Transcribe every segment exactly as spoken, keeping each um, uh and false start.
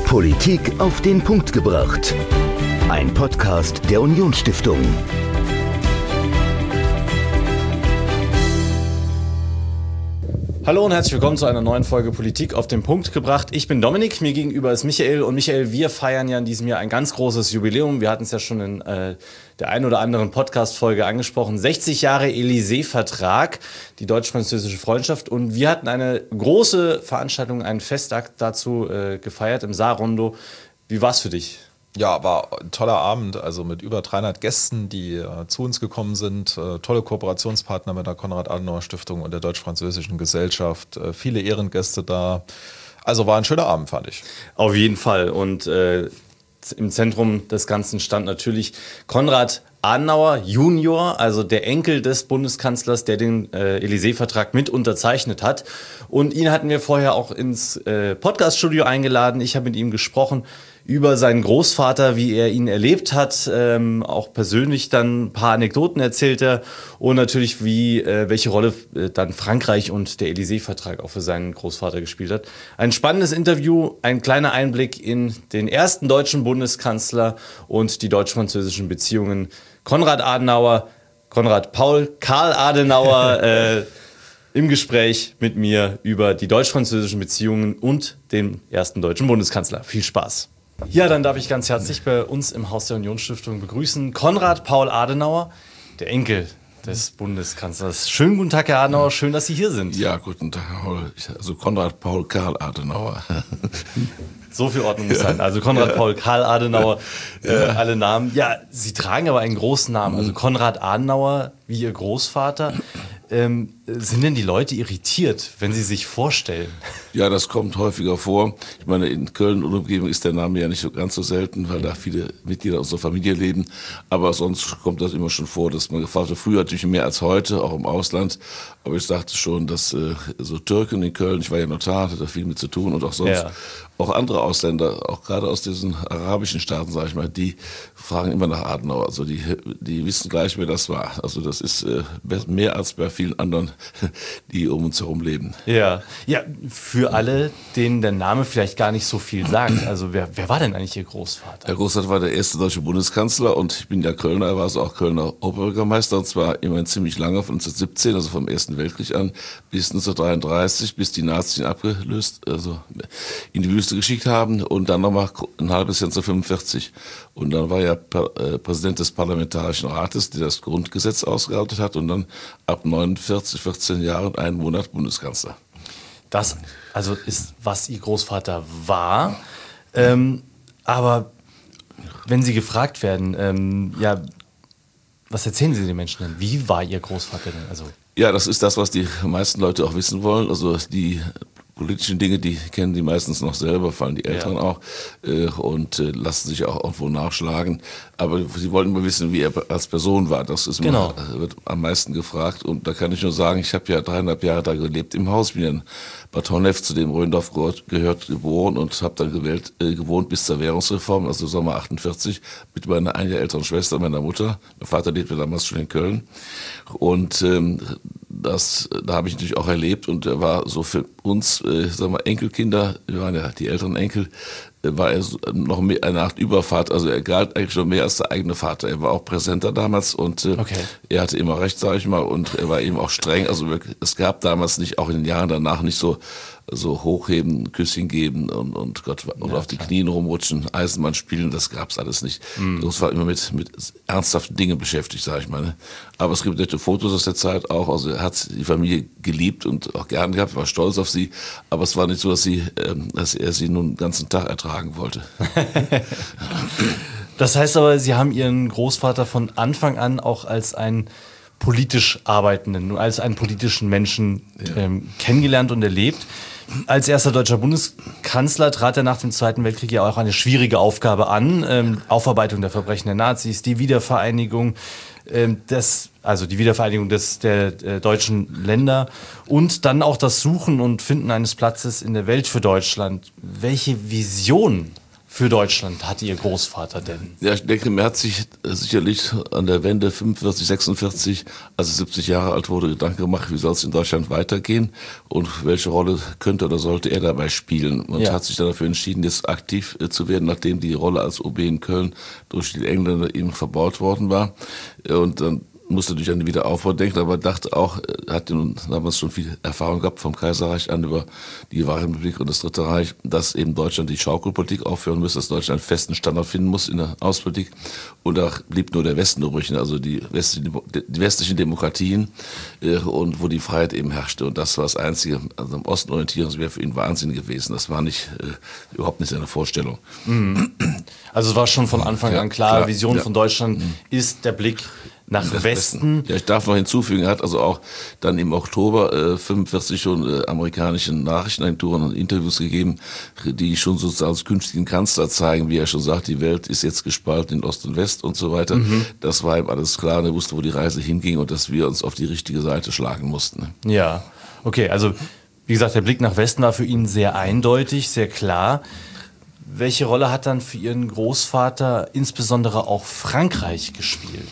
Politik auf den Punkt gebracht. Ein Podcast der Unionsstiftung. Hallo und herzlich willkommen zu einer neuen Folge Politik auf den Punkt gebracht. Ich bin Dominik, mir gegenüber ist Michael. Und Michael, wir feiern ja in diesem Jahr ein ganz großes Jubiläum. Wir hatten es ja schon in äh, der einen oder anderen Podcast-Folge angesprochen. sechzig Jahre Élysée-Vertrag, die deutsch-französische Freundschaft. Und wir hatten eine große Veranstaltung, einen Festakt dazu äh, gefeiert im Saarrondo. Wie war es für dich? Ja, war ein toller Abend, also mit über dreihundert Gästen, die äh, zu uns gekommen sind. Äh, tolle Kooperationspartner mit der Konrad-Adenauer-Stiftung und der Deutsch-Französischen Gesellschaft. Äh, viele Ehrengäste da. Also war ein schöner Abend, fand ich. Auf jeden Fall. Und äh, im Zentrum des Ganzen stand natürlich Konrad Adenauer Junior, also der Enkel des Bundeskanzlers, der den äh, Élysée-Vertrag mit unterzeichnet hat. Und ihn hatten wir vorher auch ins äh, Podcast-Studio eingeladen. Ich habe mit ihm gesprochen über seinen Großvater, wie er ihn erlebt hat, ähm, auch persönlich dann ein paar Anekdoten erzählt er und natürlich, wie, äh, welche Rolle äh, dann Frankreich und der Élysée-Vertrag auch für seinen Großvater gespielt hat. Ein spannendes Interview, ein kleiner Einblick in den ersten deutschen Bundeskanzler und die deutsch-französischen Beziehungen. Konrad Adenauer, Konrad Paul Karl Adenauer äh, im Gespräch mit mir über die deutsch-französischen Beziehungen und den ersten deutschen Bundeskanzler. Viel Spaß! Ja, dann darf ich ganz herzlich bei uns im Haus der Unionsstiftung begrüßen Konrad Paul Adenauer, der Enkel des Bundeskanzlers. Schönen guten Tag, Herr Adenauer, schön, dass Sie hier sind. Ja, guten Tag, also Konrad Paul Karl Adenauer. So viel Ordnung muss sein. Also Konrad Paul Karl Adenauer, äh, alle Namen. Ja, Sie tragen aber einen großen Namen. Also Konrad Adenauer, wie Ihr Großvater. Ähm, sind denn die Leute irritiert, wenn sie sich vorstellen? Ja, das kommt häufiger vor. Ich meine, in Köln und Umgebung ist der Name ja nicht so ganz so selten, weil da viele Mitglieder unserer Familie leben. Aber sonst kommt das immer schon vor, dass man gefragt wird. Früher natürlich mehr als heute, auch im Ausland. Aber ich sagte schon, dass äh, so Türken in Köln, ich war ja Notar, hatte da viel mit zu tun und auch sonst. Ja. Auch andere Ausländer, auch gerade aus diesen arabischen Staaten, sage ich mal, die fragen immer nach Adenauer. Also die, die wissen gleich, wer das war. Also das ist äh, mehr als bei vielen anderen, die um uns herum leben. Ja, ja, für alle, denen der Name vielleicht gar nicht so viel sagt. Also wer, wer war denn eigentlich Ihr Großvater? Der Großvater war der erste deutsche Bundeskanzler und ich bin ja Kölner, er war also auch Kölner Oberbürgermeister und zwar immerhin ziemlich lange, von neunzehnhundertsiebzehn, also vom Ersten Weltkrieg an, bis neunzehnhundertdreiunddreißig, bis die Nazis ihn abgelöst, also in die Wüste geschickt haben und dann nochmal ein halbes Jahr neunzehnhundertfünfundvierzig. Und dann war er Präsident des Parlamentarischen Rates, der das Grundgesetz ausgearbeitet hat und dann ab neunundvierzig, vierzehn Jahren einen Monat Bundeskanzler. Das also ist, was Ihr Großvater war. Ähm, aber wenn Sie gefragt werden, ähm, ja, was erzählen Sie den Menschen denn? Wie war Ihr Großvater denn? Also ja, das ist das, was die meisten Leute auch wissen wollen. Also die politischen Dinge, die kennen die meistens noch selber, fallen die Eltern ja. auch äh, und äh, lassen sich auch irgendwo nachschlagen. Aber sie wollten immer wissen, wie er als Person war. Das ist genau. immer, wird am meisten gefragt. Und da kann ich nur sagen, ich habe ja dreieinhalb Jahre da gelebt im Haus, bin ja in Bad Honnef, zu dem Röndorf gehört, geboren und habe dann gewählt, äh, gewohnt bis zur Währungsreform, also Sommer achtundvierzig, mit meiner ein Jahr älteren Schwester, meiner Mutter. Mein Vater lebte damals schon in Köln. Und ähm, das, da habe ich natürlich auch erlebt und er war so für uns, äh, sagen wir Enkelkinder, wir waren ja die älteren Enkel, äh, war er so, noch mehr, eine Art Übervater, also er galt eigentlich schon mehr als der eigene Vater. Er war auch Präsenter damals und äh, okay. er hatte immer recht, sage ich mal, und er war eben auch streng. Also es gab damals nicht, auch in den Jahren danach nicht so so hochheben, Küsschen geben und, und Gott oder ja, auf die klar. Knien rumrutschen, Eisenbahn spielen, das gab's alles nicht. Mhm. Das war immer mit mit ernsthaften Dingen beschäftigt, sage ich mal. Ne? Aber es gibt nette Fotos aus der Zeit auch. Also er hat die Familie geliebt und auch gern gehabt, war stolz auf sie. Aber es war nicht so, dass sie, ähm, dass er sie nun den ganzen Tag ertragen wollte. Das heißt aber, Sie haben Ihren Großvater von Anfang an auch als einen politisch Arbeitenden, als einen politischen Menschen ja. ähm, kennengelernt und erlebt. Als erster deutscher Bundeskanzler trat er nach dem Zweiten Weltkrieg ja auch eine schwierige Aufgabe an. Ähm, Aufarbeitung der Verbrechen der Nazis, die Wiedervereinigung, ähm, des, also die Wiedervereinigung des, der äh, deutschen Länder und dann auch das Suchen und Finden eines Platzes in der Welt für Deutschland. Welche Vision für Deutschland hatte Ihr Großvater denn? Ja, ich denke, mir hat sich sicherlich an der Wende fünfundvierzig, sechsundvierzig, als er siebzig Jahre alt wurde, Gedanken gemacht, wie soll es in Deutschland weitergehen und welche Rolle könnte oder sollte er dabei spielen. Und Ja. hat sich dann dafür entschieden, jetzt aktiv äh, zu werden, nachdem die Rolle als O B in Köln durch die Engländer eben verbaut worden war. Und dann musste natürlich an den Wiederaufbau denken, aber dachte auch, er hat nun damals schon viel Erfahrung gehabt vom Kaiserreich an über die Weimarrepublik und das Dritte Reich, dass eben Deutschland die Schaukelpolitik aufhören muss, dass Deutschland einen festen Standard finden muss in der Außenpolitik. Und da blieb nur der Westen übrig, also die westlichen, die westlichen Demokratien äh, und wo die Freiheit eben herrschte. Und das war das Einzige. Also am Osten orientieren, das wäre für ihn Wahnsinn gewesen. Das war nicht äh, überhaupt nicht seine Vorstellung. Also es war schon von Anfang Ja, an klar, klar. Vision Ja. von Deutschland ist der Blick nach Das Westen. Ja, ich darf noch hinzufügen, er hat also auch dann im Oktober äh, fünfundvierzig schon äh, amerikanischen Nachrichtenagenturen und Interviews gegeben, die schon sozusagen als künftigen Kanzler zeigen, wie er schon sagt, die Welt ist jetzt gespalten in Ost und West und so weiter. Mhm. Das war ihm alles klar, und er wusste, wo die Reise hinging und dass wir uns auf die richtige Seite schlagen mussten. Ja, okay, also wie gesagt, der Blick nach Westen war für ihn sehr eindeutig, sehr klar. Welche Rolle hat dann für Ihren Großvater insbesondere auch Frankreich gespielt?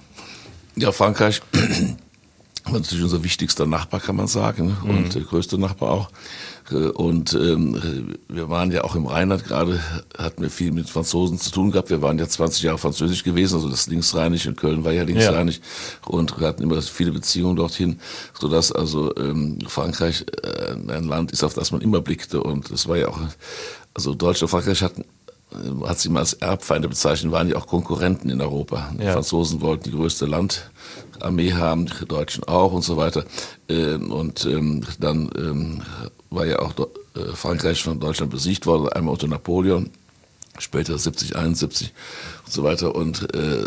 Ja, Frankreich war natürlich unser wichtigster Nachbar, kann man sagen, ne? Und der größte Nachbar auch. Und ähm, wir waren ja auch im Rheinland gerade, hatten wir viel mit Franzosen zu tun gehabt. Wir waren ja zwanzig Jahre französisch gewesen, also das linksrheinisch, und Köln war ja linksrheinisch. Ja. Und wir hatten immer viele Beziehungen dorthin, sodass also ähm, Frankreich äh, ein Land ist, auf das man immer blickte. Und das war ja auch, also Deutschland und Frankreich hatten, hat sie mal als Erbfeinde bezeichnet, waren ja auch Konkurrenten in Europa. Die Ja. Franzosen wollten die größte Landarmee haben, die Deutschen auch und so weiter. Und dann war ja auch Frankreich von Deutschland besiegt worden, einmal unter Napoleon, später siebzig, einundsiebzig und so weiter. Und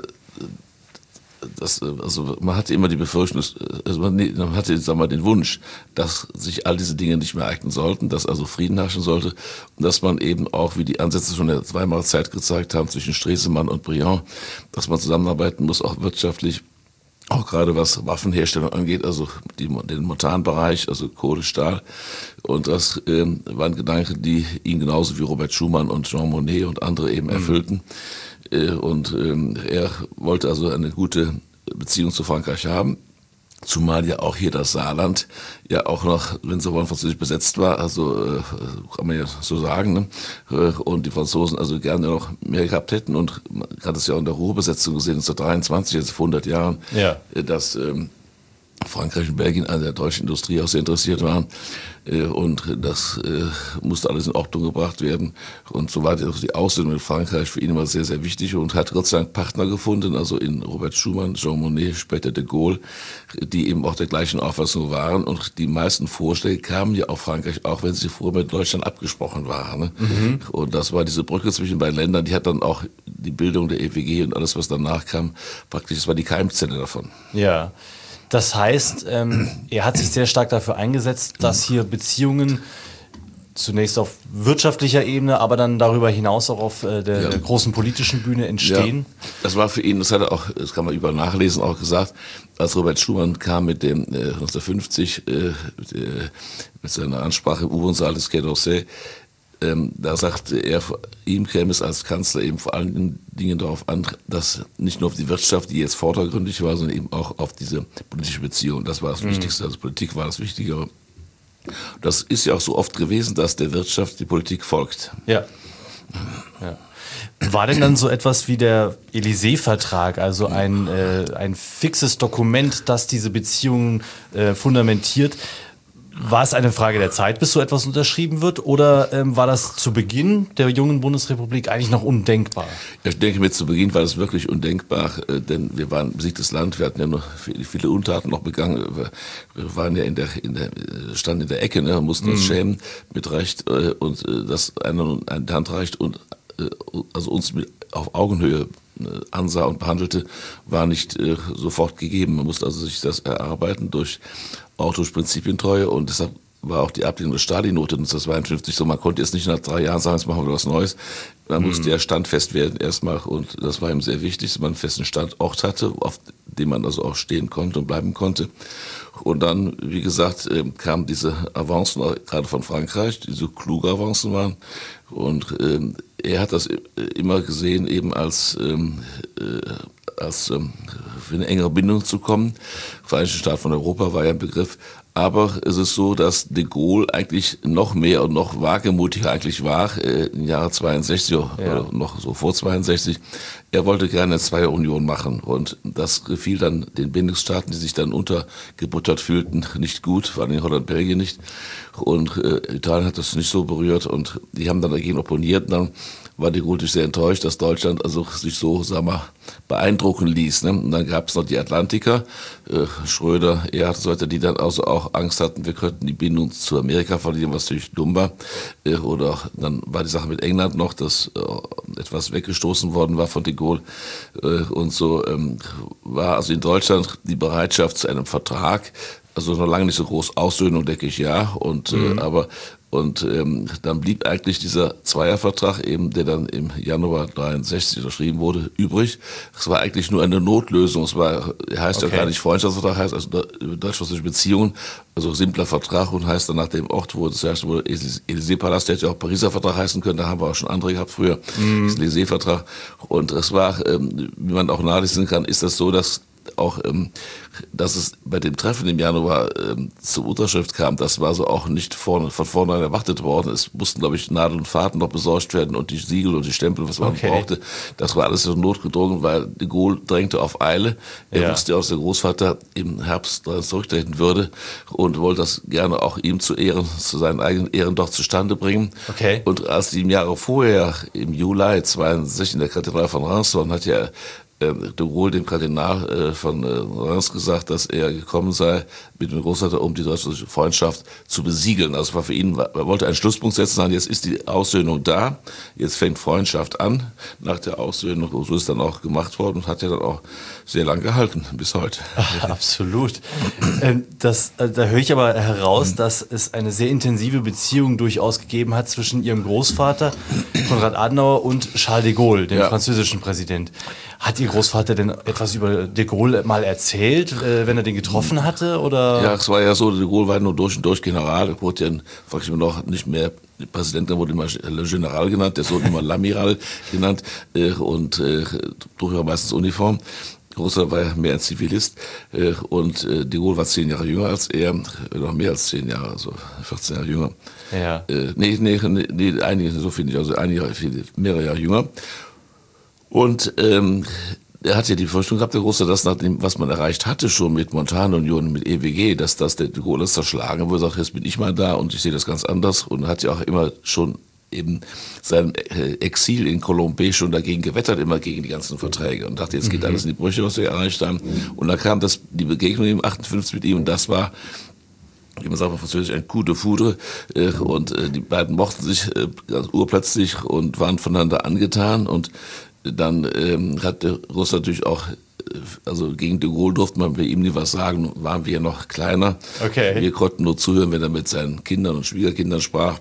das, also man hatte immer die Befürchtung, also man, man hatte, sagen wir mal, den Wunsch, dass sich all diese Dinge nicht mehr ereignen sollten, dass also Frieden herrschen sollte und dass man eben auch, wie die Ansätze schon in der Weimarer Zeit gezeigt haben, zwischen Stresemann und Briand, dass man zusammenarbeiten muss, auch wirtschaftlich, auch gerade was Waffenherstellung angeht, also die, den Montanbereich, also Kohle, Stahl. Und das ähm, waren Gedanken, die ihn genauso wie Robert Schuman und Jean Monnet und andere eben erfüllten. Äh, und ähm, er wollte also eine gute Beziehung zu Frankreich haben. Zumal ja auch hier das Saarland ja auch noch, wenn so wollen, französisch besetzt war, also äh, kann man ja so sagen, ne? Und die Franzosen also gerne noch mehr gehabt hätten, und man hat es ja auch in der Ruhrbesetzung gesehen, neunzehnhundertdreiundzwanzig, also vor hundert Jahren, Ja. dass ähm, Frankreich und Belgien an der deutschen Industrie auch sehr interessiert waren. Und das musste alles in Ordnung gebracht werden. Und so war die Aussöhnung mit Frankreich für ihn immer sehr, sehr wichtig, und hat Gott sei Dank Partner gefunden, also in Robert Schuman, Jean Monnet, später de Gaulle, die eben auch der gleichen Auffassung waren. Und die meisten Vorschläge kamen ja auf Frankreich, auch wenn sie vorher mit Deutschland abgesprochen waren. Ne? Mhm. Und das war diese Brücke zwischen beiden Ländern, die hat dann auch die Bildung der E W G und alles, was danach kam, praktisch, das war die Keimzelle davon. Ja. Das heißt, ähm, er hat sich sehr stark dafür eingesetzt, dass hier Beziehungen zunächst auf wirtschaftlicher Ebene, aber dann darüber hinaus auch auf äh, der, Ja. der großen politischen Bühne entstehen. Ja, das war für ihn, das hat er auch, das kann man überall nachlesen, auch gesagt, als Robert Schuman kam mit dem äh, neunzehnhundertfünfzig äh, mit, äh, mit seiner Ansprache im U-Bahn-Saal des Quai d'Orsay, Ähm, da sagte er, ihm käme es als Kanzler eben vor allen Dingen darauf an, dass nicht nur auf die Wirtschaft, die jetzt vordergründig war, sondern eben auch auf diese politische Beziehung. Das war das mhm. Wichtigste. Also Politik war das Wichtigere. Das ist ja auch so oft gewesen, dass der Wirtschaft die Politik folgt. Ja. ja. War denn dann so etwas wie der Élysée-Vertrag, also ein, äh, ein fixes Dokument, das diese Beziehungen äh, fundamentiert? War es eine Frage der Zeit, bis so etwas unterschrieben wird, oder ähm, war das zu Beginn der jungen Bundesrepublik eigentlich noch undenkbar? Ich denke mir, zu Beginn war das wirklich undenkbar, äh, denn wir waren ein besiegtes Land, wir hatten ja noch viele, viele Untaten noch begangen, wir, wir waren ja in der, in der, standen in der Ecke, ne, mussten uns mhm. schämen, mit Recht, äh, und äh, dass einer eine Hand reicht und äh, also uns mit, auf Augenhöhe ansah und behandelte, war nicht äh, sofort gegeben. Man musste also sich das erarbeiten durch auch durch Prinzipientreue, und deshalb war auch die Ablehnung des Stalin-Note neunzehnhundertzweiundfünfzig so. Man konnte jetzt nicht nach drei Jahren sagen, jetzt machen wir was Neues. Man mhm. musste ja standfest werden erstmal, und das war ihm sehr wichtig, dass man einen festen Standort hatte, auf dem man also auch stehen konnte und bleiben konnte. Und dann, wie gesagt, äh, kamen diese Avancen, gerade von Frankreich, die so kluge Avancen waren. Und äh, er hat das immer gesehen, eben als, ähm, äh, als ähm, für eine engere Bindung zu kommen. Vereinigte Staaten von Europa war ja ein Begriff. Aber es ist so, dass de Gaulle eigentlich noch mehr und noch wagemutiger eigentlich war äh, im Jahre zweiundsechzig ja. oder noch so vor zweiundsechzig. Er wollte gerne eine Zweierunion machen und das gefiel dann den Bindungsstaaten, die sich dann untergebuttert fühlten, nicht gut, vor allem in Holland, Belgien nicht. Und äh, Italien hat das nicht so berührt und die haben dann dagegen opponiert. Und dann war de Gaulle sehr enttäuscht, dass Deutschland also sich so, sagen wir, beeindrucken ließ. Ne? Und dann gab es noch die Atlantiker, äh, Schröder, Erhard und so weiter, die dann also auch Angst hatten, wir könnten die Bindung zu Amerika verlieren, was natürlich dumm war. Äh, oder dann war die Sache mit England noch, dass äh, etwas weggestoßen worden war von de Gaulle. Äh, und so ähm, war also in Deutschland die Bereitschaft zu einem Vertrag, also noch lange nicht so groß, Aussöhnung denke ich ja, und mhm. äh, aber Und ähm, dann blieb eigentlich dieser Zweiervertrag eben, der dann im Januar dreiundsechzig unterschrieben wurde, übrig. Es war eigentlich nur eine Notlösung. Es war, heißt okay. ja gar nicht Freundschaftsvertrag, heißt also deutsch-französische Beziehungen, also simpler Vertrag und heißt dann nach dem Ort, wo das herrschte, wo der Élysée-Palast, der hätte ja auch Pariser Vertrag heißen können, da haben wir auch schon andere gehabt früher, mm. das Élysée-Vertrag. Und es war, ähm, wie man auch nachlesen kann, ist das so, dass auch, ähm, dass es bei dem Treffen im Januar ähm, zur Unterschrift kam, das war so auch nicht vorne, von vornherein erwartet worden. Es mussten, glaube ich, Nadel und Faden noch besorgt werden und die Siegel und die Stempel, was man okay. brauchte. Das war alles so notgedrungen, weil de Gaulle drängte auf Eile. Er ja. wusste ja, dass der Großvater im Herbst zurücktreten würde und wollte das gerne auch ihm zu Ehren, zu seinen eigenen Ehren doch zustande bringen. Okay. Und als die im Jahre vorher, im Juli zweiundsechzig in der Kathedrale von Reims waren, hat ja de Gaulle dem Kardinal äh, von äh, Reims gesagt, dass er gekommen sei mit dem Großvater, um die deutsche Freundschaft zu besiegeln. Also war für ihn, er wollte einen Schlusspunkt setzen, sagen, jetzt ist die Aussöhnung da, jetzt fängt Freundschaft an. Nach der Aussöhnung, so ist dann auch gemacht worden und hat ja dann auch sehr lang gehalten, bis heute. Ach, absolut. Das, da höre ich aber heraus, dass es eine sehr intensive Beziehung durchaus gegeben hat zwischen Ihrem Großvater, Konrad Adenauer, und Charles de Gaulle, dem ja. französischen Präsident. Hat Ihr Großvater denn etwas über de Gaulle mal erzählt, wenn er den getroffen hatte? Oder? Ja, es war ja so, de Gaulle war nur durch und durch General. Er wurde ja, frag ich mich noch, nicht mehr Präsident, der wurde immer General genannt, der wurde immer L'Amiral genannt und trug ja meistens Uniform. Großer war ja mehr ein Zivilist und de Gaulle war zehn Jahre jünger als er, noch mehr als zehn Jahre, also vierzehn Jahre jünger. Ja. Nee, nee, nee, einige, so finde ich, also einige, viele, mehrere Jahre jünger. Und ähm, er hat ja die Befürchtung gehabt, der Große, dass nach dem, was man erreicht hatte schon mit Montanunion, mit E W G, dass das der de Gaulle zerschlagen, wo er sagt, jetzt bin ich mal da und ich sehe das ganz anders und hat ja auch immer schon eben sein Exil in Colombey schon dagegen gewettert, immer gegen die ganzen Verträge und dachte, jetzt geht mhm. alles in die Brüche, was wir erreicht haben. Und dann kam das, die Begegnung im achtundfünfzig mit ihm und das war, wie man sagt auf Französisch, ein Coup de foudre und die beiden mochten sich ganz urplötzlich und waren voneinander angetan und dann ähm, hat der Russ natürlich auch, also gegen de Gaulle durfte man bei ihm nie was sagen, waren wir noch kleiner. Okay. Wir konnten nur zuhören, wenn er mit seinen Kindern und Schwiegerkindern sprach.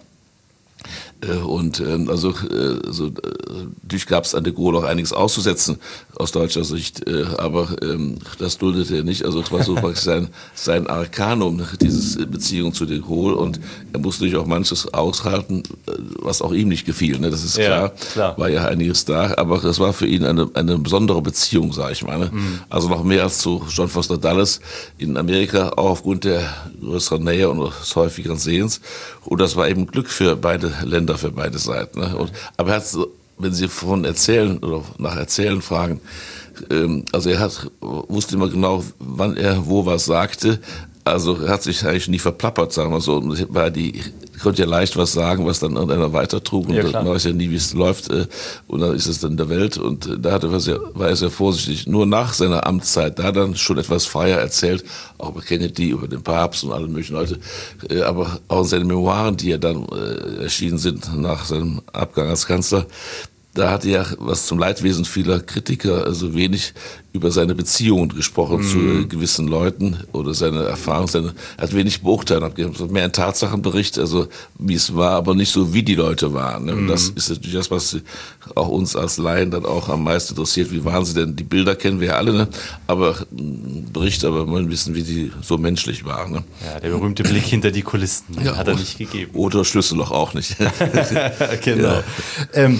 Und ähm, also äh, so, äh, natürlich gab es an de Gaulle auch einiges auszusetzen aus deutscher Sicht, äh, aber ähm, das duldete er nicht. Also es war so praktisch sein, sein Arkanum, diese Beziehung zu de Gaulle und er musste natürlich auch manches aushalten, was auch ihm nicht gefiel. Ne? Das ist klar, ja, klar, war ja einiges da, aber das war für ihn eine, eine besondere Beziehung, sage ich mal. Ne? Mhm. Also noch mehr als zu John Foster Dulles in Amerika, auch aufgrund der größeren Nähe und des häufigeren Sehens. Und das war eben Glück für beide Länder, für beide Seiten. Ne? Und, aber er hat, so, wenn Sie von Erzählen oder nach Erzählen fragen, ähm, also er hat, wusste immer genau, wann er wo was sagte. Also er hat sich eigentlich nie verplappert, sagen wir so. Weil die konnte ja leicht was sagen, was dann irgendeiner weitertrug und ja, dann weiß ja nie, wie es läuft äh, und dann ist es dann in der Welt und äh, da hatte er sehr, war er sehr vorsichtig. Nur nach seiner Amtszeit, da dann schon etwas freier erzählt, auch über Kennedy, über den Papst und alle möglichen Leute, äh, aber auch in seinen Memoiren, die ja dann äh, erschienen sind nach seinem Abgang als Kanzler, da hat er, was zum Leidwesen vieler Kritiker, also wenig über seine Beziehungen gesprochen mm. zu äh, gewissen Leuten oder seine Erfahrungen. Seine, er hat wenig beurteilt, hat mehr ein Tatsachenbericht, also wie es war, aber nicht so, wie die Leute waren. Ne? Mm. Und das ist natürlich das, was auch uns als Laien dann auch am meisten interessiert. Wie waren sie denn? Die Bilder kennen wir ja alle, ne? Aber Berichte, aber wir wollen wissen, wie die so menschlich waren. Ne? Ja, der berühmte Blick hinter die Kulissen, den ja, hat er nicht gegeben. Oder Schlüsselloch auch nicht. Genau. Ja. Ähm,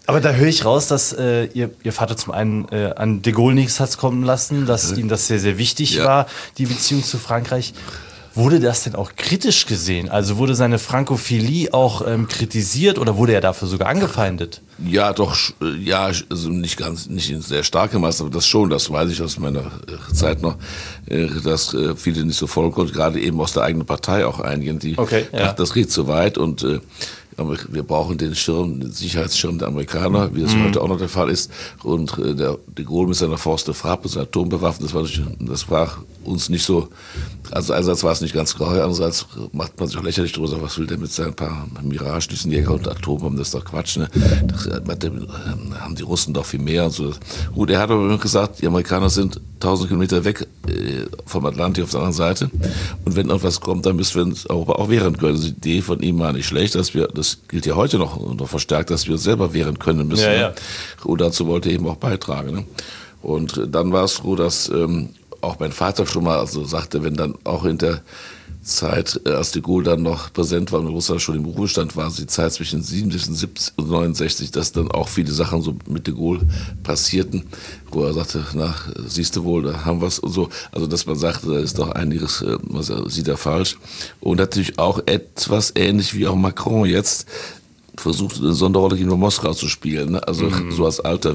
Aber da höre ich raus, dass äh, ihr, ihr Vater zum einen äh, an de Gaulle nichts hat kommen lassen, dass ihm das sehr, sehr wichtig Ja. war, die Beziehung zu Frankreich. Wurde das denn auch kritisch gesehen? Also wurde seine Frankophilie auch ähm, kritisiert oder wurde er dafür sogar angefeindet? Ja, doch, sch- äh, ja, also nicht ganz, nicht in sehr starkem Maß, aber das schon, das weiß ich aus meiner äh, Zeit noch, äh, dass äh, viele nicht so folgen konnten, gerade eben aus der eigenen Partei auch einigen, die Okay, ja. dachten, das geht zu weit und äh, aber wir brauchen den Schirm, den Sicherheitsschirm der Amerikaner, wie das Mhm. heute auch noch der Fall ist. Und äh, der de Gaulle mit seiner Force de Frappe, mit seiner Atombewaffnung, das war, nicht, das war uns nicht so, also einerseits war es nicht ganz grau, andererseits macht man sich auch lächerlich drüber, was will der mit seinen paar Mirage-Düsenjäger und Atombomben, das ist doch Quatsch, ne? Das äh, haben die Russen doch viel mehr und so. Gut, er hat aber immer gesagt, die Amerikaner sind tausend Kilometer weg äh, vom Atlantik auf der anderen Seite und wenn irgendwas kommt, dann müssen wir uns Europa auch wehren können. Also die Idee von ihm war nicht schlecht, dass wir, das gilt ja heute noch, noch verstärkt, dass wir uns selber wehren können müssen. Ja, ne? ja. Und dazu wollte er eben auch beitragen. Ne? Und äh, dann war es so, dass ähm, auch mein Vater schon mal also sagte, wenn dann auch in der Zeit, äh, als de Gaulle dann noch präsent war und Russland schon im Ruhestand war, also die Zeit zwischen siebenundsiebzig und neunundsechzig, dass dann auch viele Sachen so mit de Gaulle passierten, wo er sagte, na, siehst du wohl, da haben wir es und so. Also, dass man sagte, da ist doch einiges, äh, was er sieht er falsch. Und natürlich auch etwas ähnlich wie auch Macron jetzt, versucht eine Sonderrolle gegenüber Moskau zu spielen. Ne? Also mhm. so als alter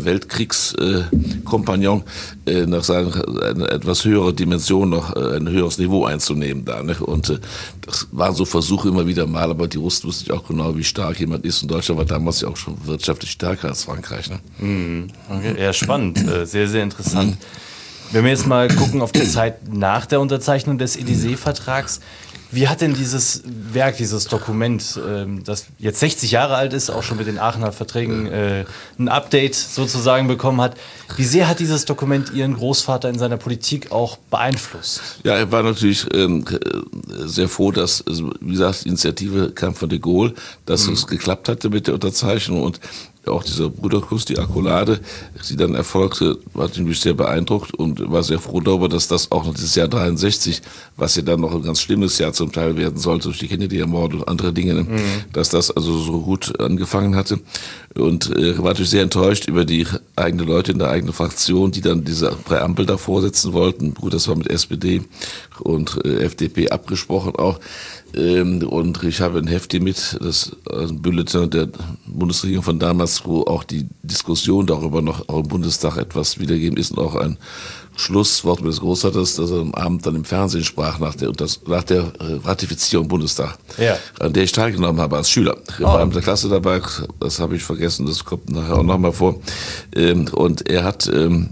Weltkriegskompagnon äh, äh, nach seiner eine etwas höhere Dimension noch äh, ein höheres Niveau einzunehmen da. Ne? Und äh, das waren so Versuche immer wieder mal, aber die Russen wussten auch genau, wie stark jemand ist. Und Deutschland war damals ja auch schon wirtschaftlich stärker als Frankreich. Ne? Mhm. Okay. Ja, spannend. Äh, sehr, sehr interessant. Mhm. Wenn wir jetzt mal gucken auf die Zeit nach der Unterzeichnung des Élysée-Vertrags, wie hat denn dieses Werk, dieses Dokument, ähm, das jetzt sechzig Jahre alt ist, auch schon mit den Aachener Verträgen äh, ein Update sozusagen bekommen hat, wie sehr hat dieses Dokument Ihren Großvater in seiner Politik auch beeinflusst? Ja, er war natürlich ähm, sehr froh, dass, also, wie gesagt, die Initiative kam von de Gaulle, dass mhm. es geklappt hatte mit der Unterzeichnung und auch dieser Bruderkuss, die Accolade, die dann erfolgte, hat mich sehr beeindruckt und war sehr froh darüber, dass das auch noch dieses Jahr dreiundsechzig, was ja dann noch ein ganz schlimmes Jahr zum Teil werden sollte, durch die Kennedy-Ermordung und andere Dinge, mhm. dass das also so gut angefangen hatte. Und äh, war natürlich sehr enttäuscht über die eigenen Leute in der eigenen Fraktion, die dann diese Präambel davor setzen wollten. Gut, das war mit S P D und äh, F D P abgesprochen auch. Ähm, und ich habe ein Heft hier mit, das äh, Bulletin der Bundesregierung von damals, wo auch die Diskussion darüber noch auch im Bundestag etwas wiedergegeben ist und auch ein Schlusswort meines Großvaters, das er am Abend dann im Fernsehen sprach nach der, das, nach der Ratifizierung im Bundestag, ja. an der ich teilgenommen habe als Schüler. Ich war in der Klasse dabei, das habe ich vergessen, das kommt nachher auch nochmal vor. Und er hat,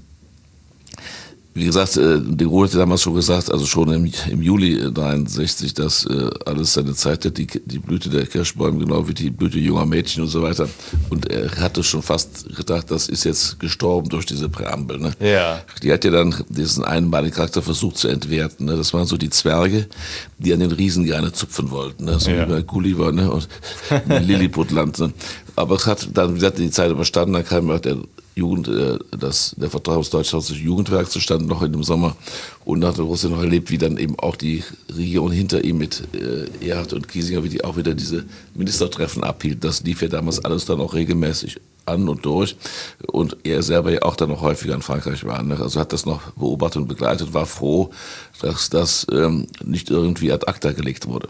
wie gesagt, de Gaulle hatte damals schon gesagt, also schon im, im Juli dreiundsechzig, dass äh, alles seine Zeit hat, die, die Blüte der Kirschbäume, genau wie die Blüte junger Mädchen und so weiter. Und er hatte schon fast gedacht, das ist jetzt gestorben durch diese Präambel. Ne? Ja. Die hat ja dann diesen einmaligen Charakter versucht zu entwerten. Ne? Das waren so die Zwerge, die an den Riesen gerne zupfen wollten. Ne? So ja. wie bei Gulliver, ne? Und Lilliputland. Ne? Aber es hat dann, wie gesagt, die Zeit überstanden, dann kam auch der Jugend, äh, das, der Vertrag aus Deutschland, das Jugendwerk zustande noch in dem Sommer und hat Russland noch erlebt, wie dann eben auch die Regierung hinter ihm mit äh, Erhard und Kiesinger, wie die auch wieder diese Ministertreffen abhielt. Das lief ja damals alles dann auch regelmäßig an und durch und er selber ja auch dann noch häufiger in Frankreich war. Ne? Also hat das noch beobachtet und begleitet, war froh, dass das ähm, nicht irgendwie ad acta gelegt wurde.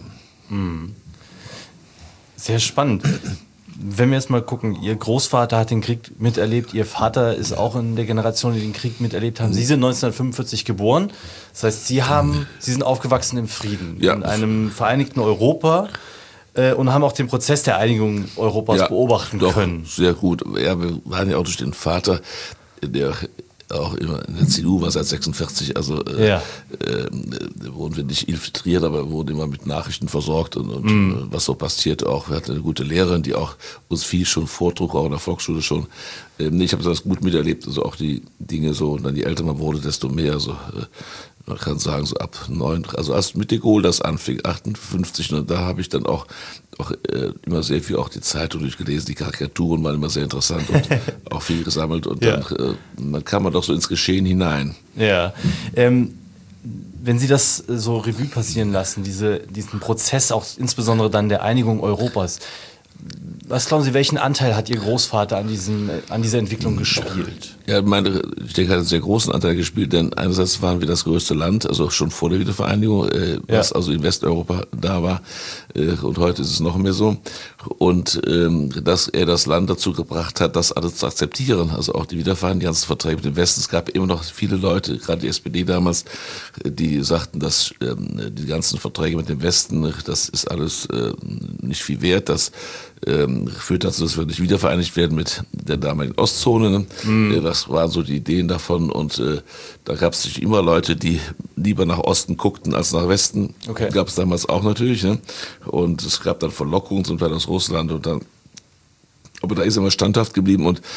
Sehr spannend. Wenn wir jetzt mal gucken, Ihr Großvater hat den Krieg miterlebt, Ihr Vater ist auch in der Generation, die den Krieg miterlebt haben. Sie sind neunzehnhundertfünfundvierzig geboren. Das heißt, Sie haben, Sie sind aufgewachsen im Frieden, ja. in einem vereinigten Europa äh, und haben auch den Prozess der Einigung Europas ja, beobachten doch, können. Sehr gut. Ja, wir waren ja auch durch den Vater, der auch immer in der C D U war seit sechsundvierzig, also äh, ja. äh, wurden wir nicht infiltriert, aber wurden immer mit Nachrichten versorgt und, und mm. was so passiert auch. Wir hatten eine gute Lehrerin, die auch uns viel schon vortrug, auch in der Volksschule schon. Ähm, ich habe das gut miterlebt, also auch die Dinge so, und dann je älter man wurde, desto mehr, also äh, man kann sagen, so ab neun, also als mit de Gaulle das anfing, achtundfünfzig, und da habe ich dann auch, auch äh, immer sehr viel auch die Zeitung durchgelesen, die Karikaturen waren immer sehr interessant und auch viel gesammelt und ja. dann, äh, dann kam man doch so ins Geschehen hinein. Ja, ähm, wenn Sie das so Revue passieren lassen, diese, diesen Prozess auch insbesondere dann der Einigung Europas, Was glauben Sie, welchen Anteil hat Ihr Großvater an, diesen, an dieser Entwicklung gespielt? Ja, meine, ich denke, er hat einen sehr großen Anteil gespielt, denn einerseits waren wir das größte Land, also schon vor der Wiedervereinigung, äh, was ja. also in Westeuropa da war, äh, und heute ist es noch mehr so. Und ähm, dass er das Land dazu gebracht hat, das alles zu akzeptieren, also auch die Wiedervereinigung, die ganzen Verträge mit dem Westen. Es gab immer noch viele Leute, gerade die S P D damals, die sagten, dass ähm, die ganzen Verträge mit dem Westen, das ist alles äh, nicht viel wert, das ähm, führt dazu, dass wir nicht wiedervereinigt werden mit der damaligen Ostzone. Mhm. Das waren so die Ideen davon, und äh, da gab es immer Leute, die lieber nach Osten guckten als nach Westen. Okay. Gab es damals auch natürlich, ne? Und es gab dann Verlockungen zum Teil aus Russland, und dann, aber da ist er immer standhaft geblieben, und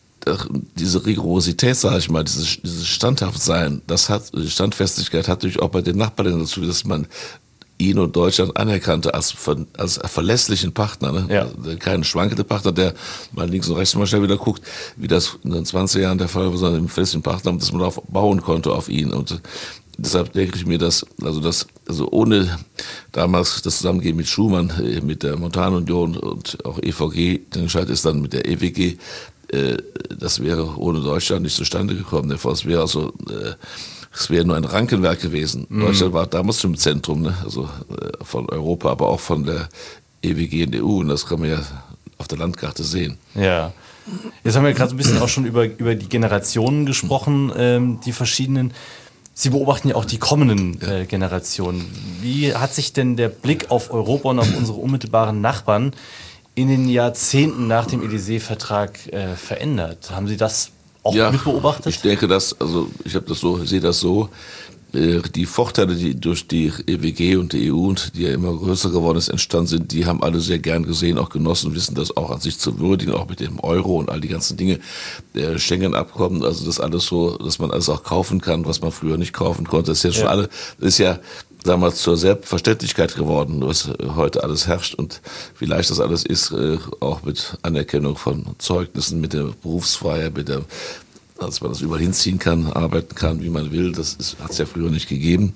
diese Rigorosität, sage ich mal, dieses, dieses Standhaftsein, das hat, die Standfestigkeit hat natürlich auch bei den Nachbarländern dazu, dass man ihn und Deutschland anerkannte als, als verlässlichen Partner, ne? Ja. Keinen schwankenden Partner, der mal links und rechts mal schnell wieder guckt, wie das in den zwanzig Jahren der Fall war, sondern einen verlässlichen Partner, dass man darauf bauen konnte auf ihn. Und deshalb denke ich mir, dass, also das, also ohne damals das Zusammengehen mit Schuman, mit der Montanunion und auch E V G, der Entscheid ist dann mit der E W G, äh, das wäre ohne Deutschland nicht zustande gekommen. Es wäre also, äh, es wäre nur ein Rankenwerk gewesen. Mhm. Deutschland war damals schon im Zentrum, ne? Also äh, von Europa, aber auch von der E W G und E U, und das kann man ja auf der Landkarte sehen. Ja. Jetzt haben wir gerade ein bisschen auch schon über, über die Generationen gesprochen, ähm, die verschiedenen. Sie beobachten ja auch die kommenden äh, Generationen. Wie hat sich denn der Blick auf Europa und auf unsere unmittelbaren Nachbarn in den Jahrzehnten nach dem Élysée-Vertrag äh, verändert? Haben Sie das auch ja, mit beobachtet? Ich denke, dass, also ich habe das so, sehe das so, äh, die Vorteile, die durch die E W G und die E U, und die ja immer größer geworden ist, entstanden sind, die haben alle sehr gern gesehen, auch genossen, wissen das auch an sich zu würdigen, auch mit dem Euro und all die ganzen Dinge, der Schengen-Abkommen, also das alles so, dass man alles auch kaufen kann, was man früher nicht kaufen konnte. Das ist ja schon ja. alle, das ist ja damals zur Selbstverständlichkeit geworden, was heute alles herrscht, und wie leicht das alles ist, auch mit Anerkennung von Zeugnissen, mit der Berufsfreiheit, mit der, dass man das überall hinziehen kann, arbeiten kann, wie man will. Das hat es ja früher nicht gegeben.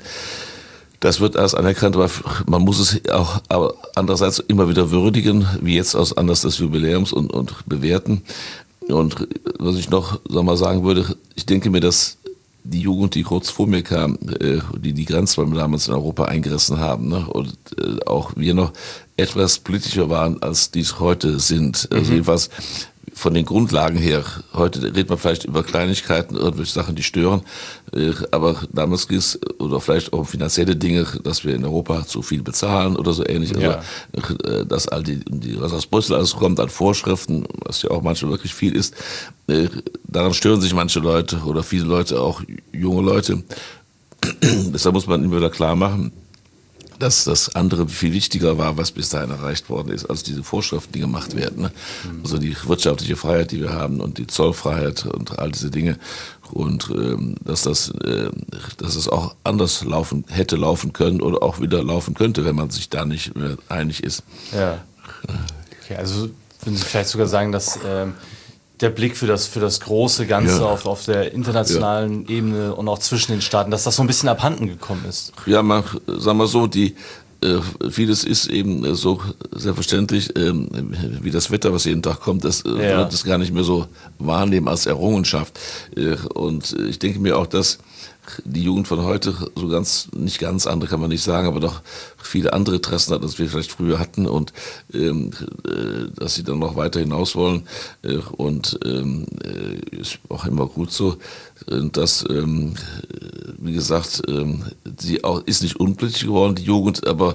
Das wird alles anerkannt, aber man muss es auch aber andererseits immer wieder würdigen, wie jetzt aus Anlass des Jubiläums, und, und bewerten. Und was ich noch sag mal, sagen würde, ich denke mir, dass die Jugend, die kurz vor mir kam, äh, die die Grenzräume damals in Europa eingerissen haben, ne? Und äh, auch wir noch etwas politischer waren, als dies heute sind. Mhm. Also jedenfalls von den Grundlagen her. Heute redet man vielleicht über Kleinigkeiten, irgendwelche Sachen, die stören. Äh, aber damals ging es, oder vielleicht auch um finanzielle Dinge, dass wir in Europa zu viel bezahlen oder so ähnlich. Ja. Also, äh, dass all die, die, was aus Brüssel alles kommt an Vorschriften, was ja auch manchmal wirklich viel ist, äh, daran stören sich manche Leute oder viele Leute, auch junge Leute. Deshalb muss man immer wieder klar machen, dass das andere viel wichtiger war, was bis dahin erreicht worden ist, als diese Vorschriften, die gemacht werden. Ne? Mhm. Also die wirtschaftliche Freiheit, die wir haben, und die Zollfreiheit und all diese Dinge. Und ähm, dass das, äh, dass es auch anders laufen hätte laufen können oder auch wieder laufen könnte, wenn man sich da nicht mehr einig ist. Ja. Okay, also würden Sie vielleicht sogar sagen, dass ähm, der Blick für das, für das große Ganze ja. auf, auf der internationalen ja. Ebene und auch zwischen den Staaten, dass das so ein bisschen abhanden gekommen ist? Ja, man, sagen wir so, die, äh, vieles ist eben so selbstverständlich, äh, wie das Wetter, was jeden Tag kommt, das äh, ja. wird es gar nicht mehr so wahrnehmen als Errungenschaft. Äh, und ich denke mir auch, dass die Jugend von heute so ganz, nicht ganz andere kann man nicht sagen, aber doch viele andere Interessen hat, als wir vielleicht früher hatten, und ähm, äh, dass sie dann noch weiter hinaus wollen, äh, und ähm, äh, ist auch immer gut so. Und das, ähm, wie gesagt, ähm, sie auch ist nicht unpolitisch geworden, die Jugend, aber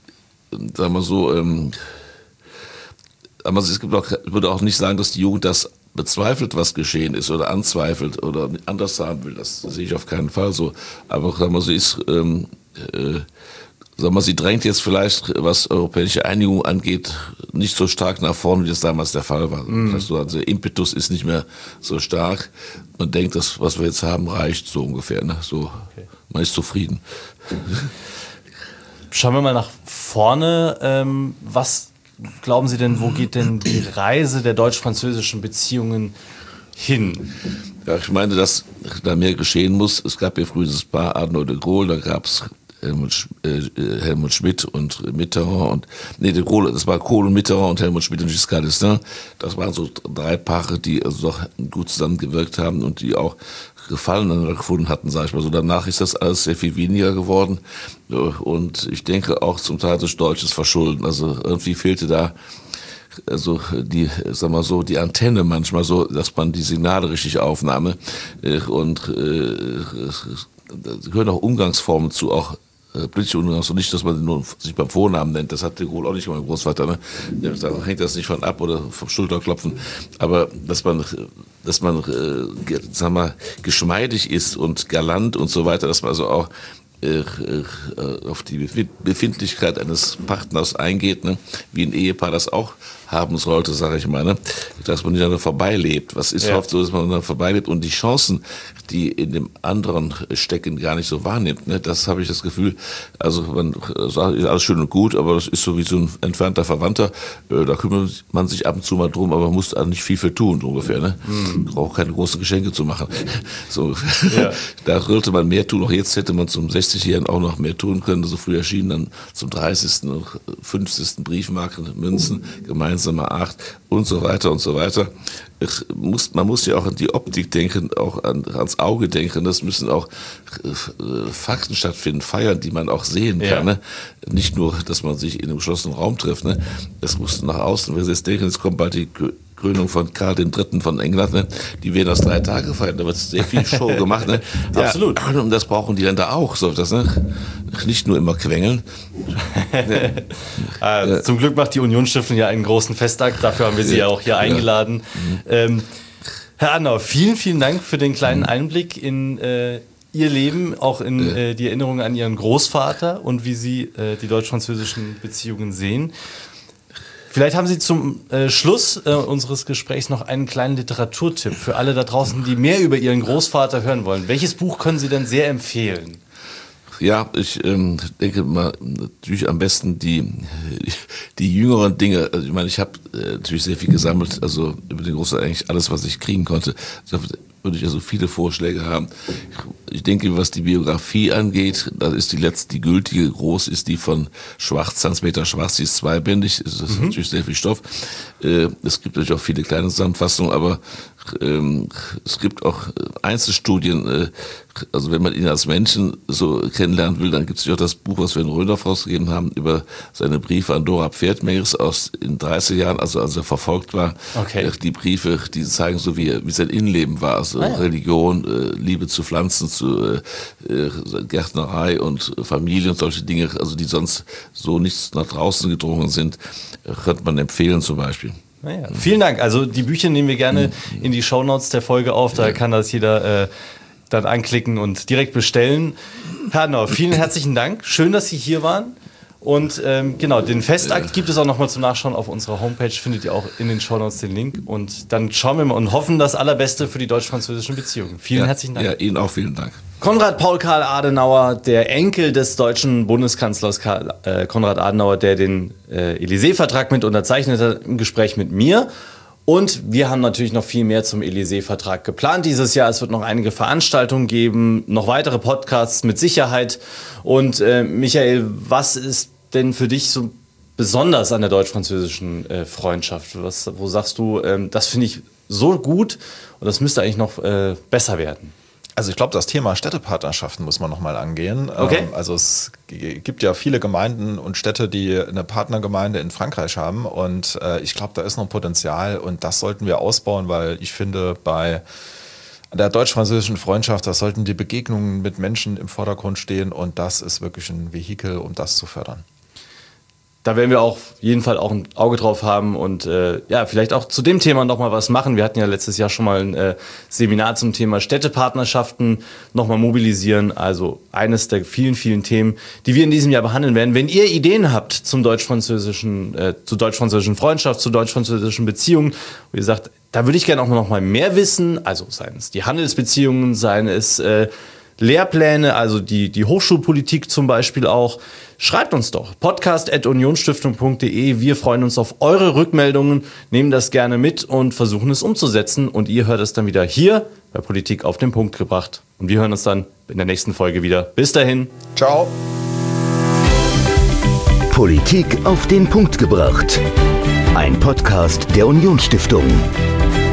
sagen wir so, ähm, aber es gibt auch, ich würde auch nicht sagen, dass die Jugend das bezweifelt, was geschehen ist, oder anzweifelt oder anders haben will. Das sehe ich auf keinen Fall so. Aber sagen wir, sie ist, ähm, äh, sagen wir, sie drängt jetzt vielleicht, was europäische Einigung angeht, nicht so stark nach vorn, wie das damals der Fall war. Mm. Also der Impetus ist nicht mehr so stark. Man denkt, das, was wir jetzt haben, reicht so ungefähr. Ne? So, okay. Man ist zufrieden. Schauen wir mal nach vorne. Ähm, was glauben Sie denn, wo geht denn die Reise der deutsch-französischen Beziehungen hin? Ja, ich meine, dass da mehr geschehen muss. Es gab ja früher das Paar Adenauer de Gaulle, da gab es Helmut, äh, Helmut Schmidt und Mitterrand und nee, der Kohl, das war Kohl und Mitterrand und Helmut Schmidt und Giscard d'Estaing. Das waren so drei Paare, die also doch gut zusammengewirkt haben und die auch Gefallen aneinander gefunden hatten, sage ich mal so. Danach ist das alles sehr viel weniger geworden und ich denke auch zum Teil durch deutsches Verschulden. Also irgendwie fehlte da also die, sag mal so, die Antenne manchmal so, dass man die Signale richtig aufnahme und äh, da gehören auch Umgangsformen zu, auch äh, politische Umgangsformen, nicht, dass man nur sich beim Vornamen nennt, das hat de Gaulle auch nicht mein Großvater, ne? Da hängt das nicht von ab oder vom Schulterklopfen, aber dass man, dass man, äh, sag mal, geschmeidig ist und galant und so weiter, dass man also auch äh, äh, auf die Befindlichkeit eines Partners eingeht, ne? Wie ein Ehepaar das auch haben sollte, sage ich mal, ne? Dass man nicht aneinander vorbeilebt. Was ist ja oft so, dass man aneinander vorbeilebt und die Chancen, die in dem anderen stecken, gar nicht so wahrnimmt. Ne? Das habe ich das Gefühl, also man sagt, ist alles schön und gut, aber das ist so wie so ein entfernter Verwandter, äh, da kümmert man sich ab und zu mal drum, aber man muss nicht viel für tun, ungefähr. Ne? Mhm. Braucht keine großen Geschenke zu machen. So, ja. Da sollte man mehr tun. Auch jetzt hätte man zum sechzigjährigen auch noch mehr tun können. So früh erschienen dann zum dreißigsten und fünfzigsten Briefmarken, Münzen, gemeinsame Acht und so weiter und so weiter. Ich muss, man muss ja auch an die Optik denken, auch an, ans Auge denken. Das müssen auch äh, Fakten stattfinden, Feiern, die man auch sehen kann. Ja. Ne? Nicht nur, dass man sich in einem geschlossenen Raum trifft. Ne? Das muss nach außen. Wenn Sie jetzt denken, jetzt kommt bald die Krönung von Karl der Dritte von England, ne? Die werden das drei Tage feiern. Da wird sehr viel Show gemacht. Ne? Ja, absolut. Und das brauchen die Länder auch. So, das, ne? Nicht nur immer quengeln. äh, zum Glück macht die Unionsstiftung ja einen großen Festakt. Dafür haben wir Sie ja auch hier eingeladen. Ja. Ähm, Herr Adenauer, vielen, vielen Dank für den kleinen Einblick in äh, Ihr Leben, auch in äh, die Erinnerungen an Ihren Großvater und wie Sie äh, die deutsch-französischen Beziehungen sehen. Vielleicht haben Sie zum äh, Schluss äh, unseres Gesprächs noch einen kleinen Literaturtipp für alle da draußen, die mehr über Ihren Großvater hören wollen. Welches Buch können Sie denn sehr empfehlen? Ja, ich ähm, denke mal, natürlich am besten die, die jüngeren Dinge. Also ich meine, ich habe äh, natürlich sehr viel gesammelt, also über den Großvater eigentlich alles, was ich kriegen konnte. Da würde ich also viele Vorschläge haben. Ich, ich denke, was die Biografie angeht, das ist die letzte, die gültige, groß ist die von Schwarz, Hans-Peter Schwarz, die ist zweibändig, das ist mhm. natürlich sehr viel Stoff. Äh, es gibt natürlich auch viele kleine Zusammenfassungen, aber ähm, es gibt auch Einzelstudien, äh, also wenn man ihn als Menschen so kennenlernen will, dann gibt es ja auch das Buch, was wir in Röndorf rausgegeben haben, über seine Briefe an Dora Pferdmehres aus in dreißig Jahren, also als er verfolgt war. Okay. Die Briefe, die zeigen so, wie, wie sein Innenleben war, also ah, ja. Religion, äh, Liebe zu Pflanzen, zu äh, Gärtnerei und Familie und solche Dinge, also die sonst so nicht nach draußen gedrungen sind, könnte man empfehlen zum Beispiel. Naja, vielen Dank. Also die Bücher nehmen wir gerne in die Shownotes der Folge auf, da kann das jeder äh, dann anklicken und direkt bestellen. Herr Adenauer, vielen herzlichen Dank. Schön, dass Sie hier waren. Und ähm, genau, den Festakt gibt es auch nochmal zum Nachschauen auf unserer Homepage, findet ihr auch in den Shownotes den Link. Und dann schauen wir mal und hoffen das Allerbeste für die deutsch-französischen Beziehungen. Vielen ja, herzlichen Dank. Ja, Ihnen auch vielen Dank. Konrad Paul Karl Adenauer, der Enkel des deutschen Bundeskanzlers Karl, äh, Konrad Adenauer, der den äh, Élysée-Vertrag mit unterzeichnet hat, im Gespräch mit mir. Und wir haben natürlich noch viel mehr zum Élysée-Vertrag geplant dieses Jahr. Es wird noch einige Veranstaltungen geben, noch weitere Podcasts mit Sicherheit. Und äh, Michael, was ist denn für dich so besonders an der deutsch-französischen äh, Freundschaft? Was, wo sagst du, ähm, das finde ich so gut und das müsste eigentlich noch äh, besser werden? Also ich glaube, das Thema Städtepartnerschaften muss man nochmal angehen. Okay. Also es gibt ja viele Gemeinden und Städte, die eine Partnergemeinde in Frankreich haben. Und ich glaube, da ist noch Potenzial und das sollten wir ausbauen, weil ich finde, bei der deutsch-französischen Freundschaft, da sollten die Begegnungen mit Menschen im Vordergrund stehen und das ist wirklich ein Vehikel, um das zu fördern. Da werden wir auch auf jeden Fall auch ein Auge drauf haben und äh, ja, vielleicht auch zu dem Thema nochmal was machen. Wir hatten ja letztes Jahr schon mal ein äh, Seminar zum Thema Städtepartnerschaften nochmal mobilisieren. Also eines der vielen, vielen Themen, die wir in diesem Jahr behandeln werden. Wenn ihr Ideen habt zum deutsch-französischen, äh, zu deutsch-französischen Freundschaft, zu deutsch-französischen Beziehungen, wie gesagt, da würde ich gerne auch noch mal mehr wissen. Also seien es die Handelsbeziehungen, seien es äh, Lehrpläne, also die, die Hochschulpolitik zum Beispiel auch. Schreibt uns doch. podcast at unionstiftung punkt de. Wir freuen uns auf eure Rückmeldungen, nehmen das gerne mit und versuchen es umzusetzen. Und ihr hört es dann wieder hier bei Politik auf den Punkt gebracht. Und wir hören uns dann in der nächsten Folge wieder. Bis dahin. Ciao. Politik auf den Punkt gebracht. Ein Podcast der Unionsstiftung.